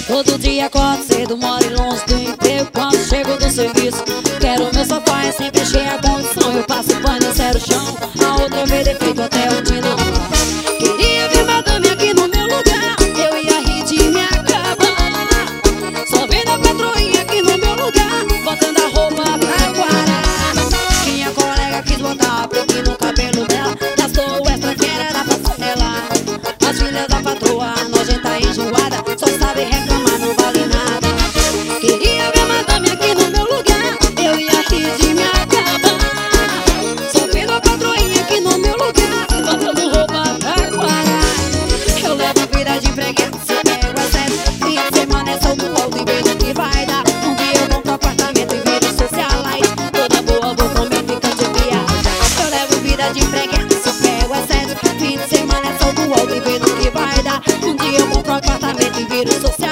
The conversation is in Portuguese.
Todo dia acordo cedo, moro longe do emprego. Quando chego do serviço, quero meu sofá, é sempre cheia a condição. Eu passo pano e zero chão, a outra vez defeito até onde não. Queria ver madame aqui no meu lugar, eu ia rir de me acabar. Só vendo a patroinha aqui no meu lugar, botando a roupa pra guardar. Minha colega quis botar brinque no cabelo dela, gastou o extra que era da parcela. As filhas da patroa, nojenta enjoada, só sabe reclamar, não vale nada. Queria ver madame aqui no meu lugar, eu ia rir de me acabar. Só vendo a patroinha aqui no meu lugar, botando roupa pra guardar. Eu levo vida de freguês, se pego a sério. Fim de semana é solto alto e vejo que vai dar. Um dia eu vou pro apartamento e viro socialite. Toda boa vou comer ficante e viajar. Eu levo vida de freguês, se pego a sério. Fim de semana é solto alto e vejo que vai dar. Um dia eu vou pro apartamento e viro socialite.